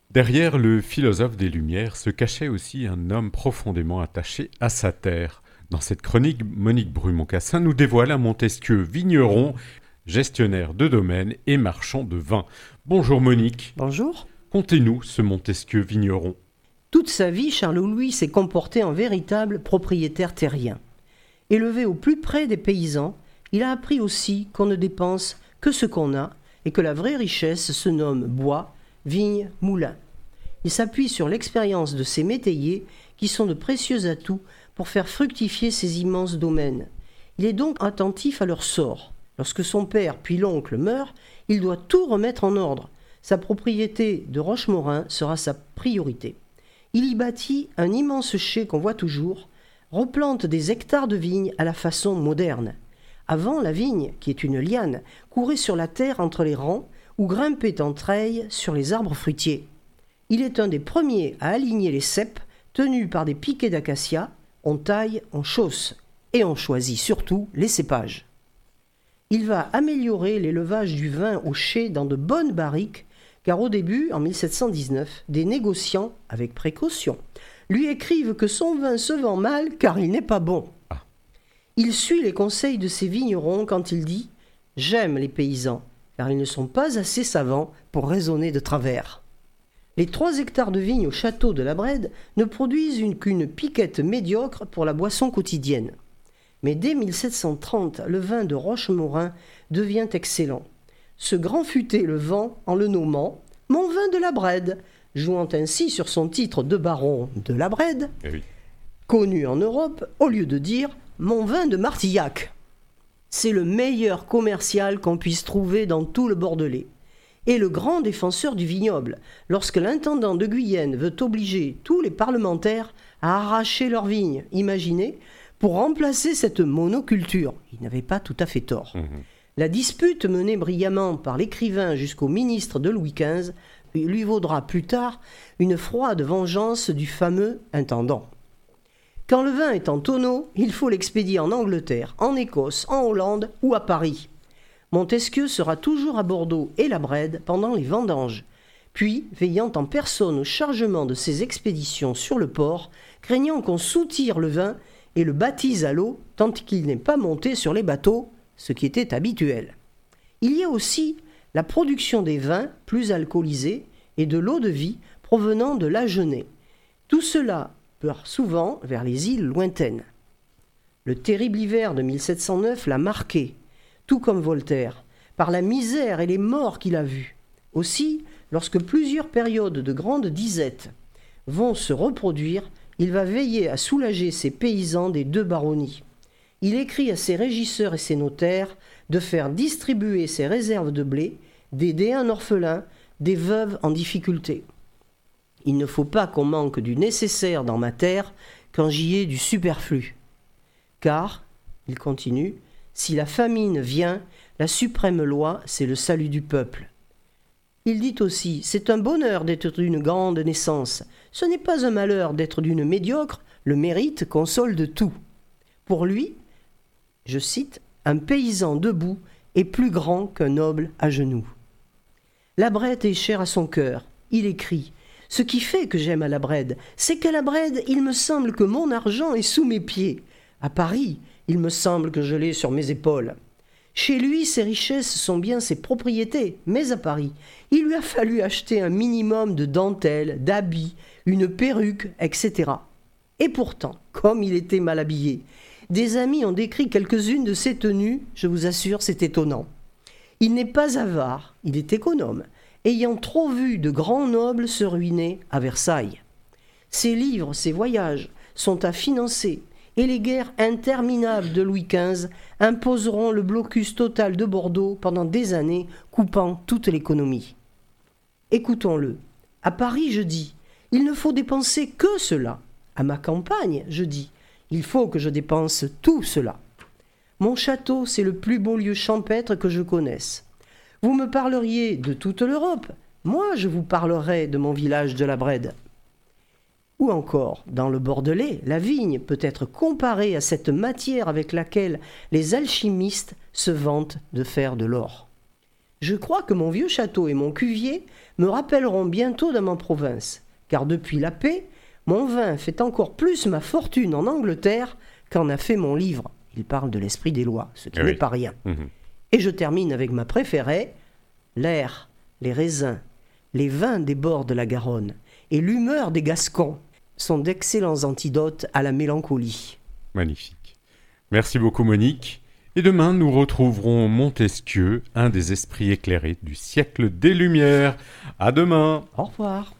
Derrière le philosophe des Lumières se cachait aussi un homme profondément attaché à sa terre. Dans cette chronique, Monique Bruy-Moncassin nous dévoile un Montesquieu vigneron, gestionnaire de domaine et marchand de vin. Bonjour Monique. Bonjour. Contez-nous ce Montesquieu vigneron. Toute sa vie, Charles-Louis s'est comporté en véritable propriétaire terrien. Élevé au plus près des paysans, il a appris aussi qu'on ne dépense que ce qu'on a et que la vraie richesse se nomme bois, vigne, moulin. Il s'appuie sur l'expérience de ses métayers qui sont de précieux atouts pour faire fructifier ces immenses domaines. Il est donc attentif à leur sort. Lorsque son père puis l'oncle meurent, il doit tout remettre en ordre. Sa propriété de Rochemorin sera sa priorité. Il y bâtit un immense chai qu'on voit toujours, replante des hectares de vignes à la façon moderne. Avant, la vigne, qui est une liane, courait sur la terre entre les rangs ou grimpait en treilles sur les arbres fruitiers. Il est un des premiers à aligner les ceps tenus par des piquets d'acacia. On taille, on chausse et on choisit surtout les cépages. Il va améliorer l'élevage du vin au chai dans de bonnes barriques, car au début, en 1719, des négociants, avec précaution, lui écrivent que son vin se vend mal car il n'est pas bon. Il suit les conseils de ses vignerons quand il dit « J'aime les paysans, car ils ne sont pas assez savants pour raisonner de travers. » Les 3 hectares de vignes au château de la Brède ne produisent qu'une piquette médiocre pour la boisson quotidienne. Mais dès 1730, le vin de Rochemorin devient excellent. Ce grand futé le vend en le nommant « Mon vin de la Brède », jouant ainsi sur son titre de baron de la Brède, connu en Europe, au lieu de dire « Mon vin de Martillac ». C'est le meilleur commercial qu'on puisse trouver dans tout le Bordelais. Et le grand défenseur du vignoble, lorsque l'intendant de Guyenne veut obliger tous les parlementaires à arracher leurs vignes, imaginez, pour remplacer cette monoculture. Il n'avait pas tout à fait tort. La dispute menée brillamment par l'écrivain jusqu'au ministre de Louis XV lui vaudra plus tard une froide vengeance du fameux intendant. Quand le vin est en tonneau, il faut l'expédier en Angleterre, en Écosse, en Hollande ou à Paris. Montesquieu sera toujours à Bordeaux et la Brède pendant les vendanges, puis veillant en personne au chargement de ses expéditions sur le port, craignant qu'on soutire le vin et le baptise à l'eau tant qu'il n'est pas monté sur les bateaux, ce qui était habituel. Il y a aussi la production des vins plus alcoolisés et de l'eau-de-vie provenant de l'Agenais. Tout cela part souvent vers les îles lointaines. Le terrible hiver de 1709 l'a marqué, tout comme Voltaire, par la misère et les morts qu'il a vus. Aussi, lorsque plusieurs périodes de grande disette vont se reproduire, il va veiller à soulager ses paysans des 2 baronnies. Il écrit à ses régisseurs et ses notaires de faire distribuer ses réserves de blé, d'aider un orphelin, des veuves en difficulté. Il ne faut pas qu'on manque du nécessaire dans ma terre quand j'y ai du superflu. Car, il continue, si la famine vient, la suprême loi, c'est le salut du peuple. Il dit aussi, c'est un bonheur d'être d'une grande naissance. Ce n'est pas un malheur d'être d'une médiocre, le mérite console de tout. Pour lui, je cite, un paysan debout est plus grand qu'un noble à genoux. La Brède est chère à son cœur. Il écrit, ce qui fait que j'aime à la Brède, c'est qu'à la Brède, il me semble que mon argent est sous mes pieds. À Paris, il me semble que je l'ai sur mes épaules. Chez lui, ses richesses sont bien ses propriétés, mais à Paris, il lui a fallu acheter un minimum de dentelles, d'habits, une perruque, etc. Et pourtant, comme il était mal habillé, des amis ont décrit quelques-unes de ses tenues, je vous assure, c'est étonnant. Il n'est pas avare, il est économe, ayant trop vu de grands nobles se ruiner à Versailles. Ses livres, ses voyages sont à financer, et les guerres interminables de Louis XV imposeront le blocus total de Bordeaux pendant des années, coupant toute l'économie. Écoutons-le. À Paris, je dis, il ne faut dépenser que cela. À ma campagne, je dis, il faut que je dépense tout cela. Mon château, c'est le plus beau lieu champêtre que je connaisse. Vous me parleriez de toute l'Europe, moi je vous parlerai de mon village de la Brède. Ou encore, dans le Bordelais, la vigne peut être comparée à cette matière avec laquelle les alchimistes se vantent de faire de l'or. Je crois que mon vieux château et mon cuvier me rappelleront bientôt dans ma province, car depuis la paix, mon vin fait encore plus ma fortune en Angleterre qu'en a fait mon livre. Il parle de l'esprit des lois, ce qui n'est pas rien. Et je termine avec ma préférée, l'air, les raisins, les vins des bords de la Garonne et l'humeur des Gascons sont d'excellents antidotes à la mélancolie. Magnifique. Merci beaucoup Monique. Et demain, nous retrouverons Montesquieu, un des esprits éclairés du siècle des Lumières. À demain. Au revoir.